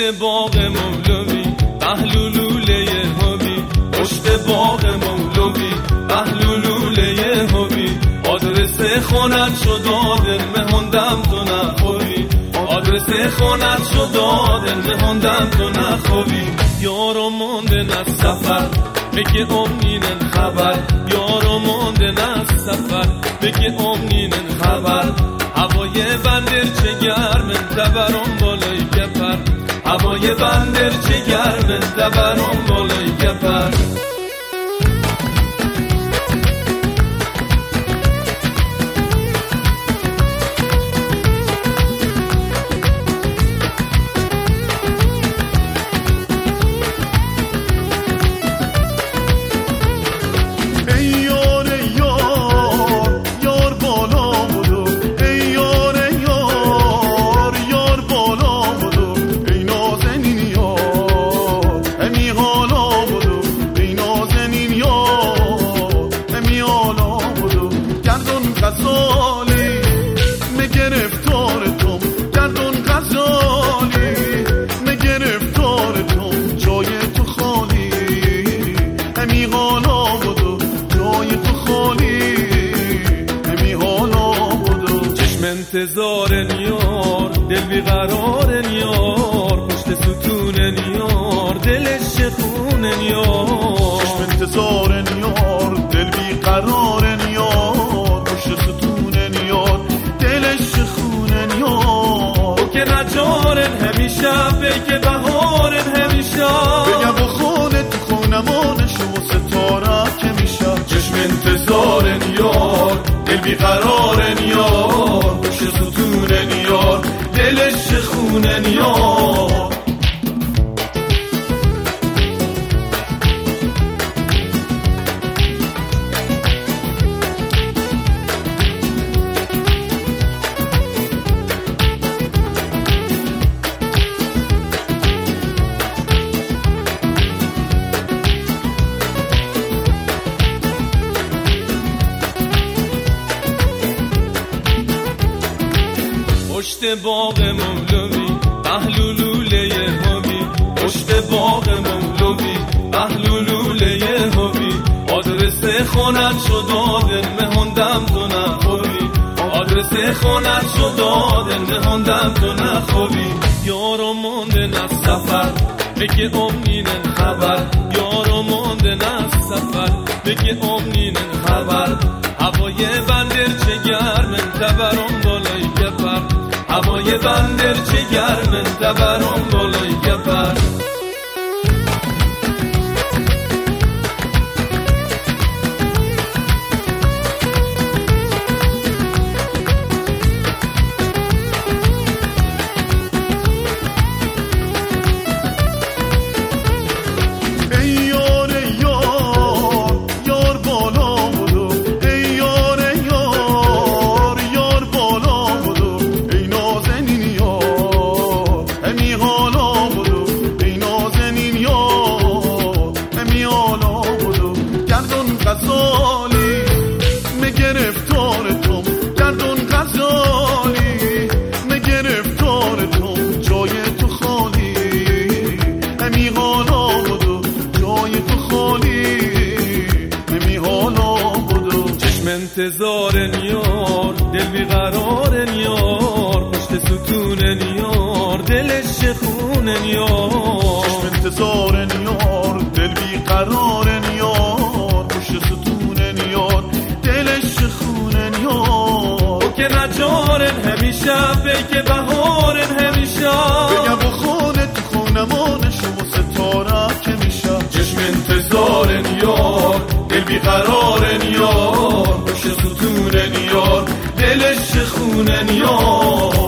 پشت باغ مولوی پهلولوله هوی، پشت باغ مولوی پهلولوله هوی، آدرس خونت شد دادن مهندم تو نخوی، آدرس خونت شد دادن مهندم تو نخوی. یارو موندن از سفر بگه امنینن خبر، یارو موندن از سفر بگه امنینن خبر. هوای بندر چه گرمه دبرم بالای گپر، هوای بندر چه گرمه دبرم بالای گپر. انتظار نیار دل بیقرار نیار، پشت ستون نیار دلش خون نیار. چشم انتظار نیار دل بیقرار نیار، پشت ستون نیار دلش خون نیار. او که نجارن همیشه بگه بهارن همیشه، بگه بخونه تو خونمانش و ستاره که میشه. چشم انتظار نیار دل بیقرار نیار، پشت ستون نیار دلش خون نیار. پشت باغ مولوی پهلولوله هوی، پشت باغ مولوی پهلولوله هوی، آدرس خونت شد دادن مهندم تو نخوی، آدرس خونت شد دادن مهندم تو نخوی. یارو موندن از سفر بگه امنینن خبر، یارو موندن از سفر بگه امنینن خبر. هوای بندر چه گرمه دبرم بالای گپر، هوای بندر چه گرمه دبرم بالای گپر. انتظار نیار دل بیقرار نیار، پشت ستون نیار دلش خون نیار. چشم انتظار نیار دل بیقرار نیار، پشت ستون نیار دلش خون نیار. او که نجارن همیشه بگه بهارن همیشه، بگه بخونه تو خونمانش و ستاره که میشه. چشم انتظار نیار دل بیقرار نیار، پشت ستون نیار دلش خون نیار.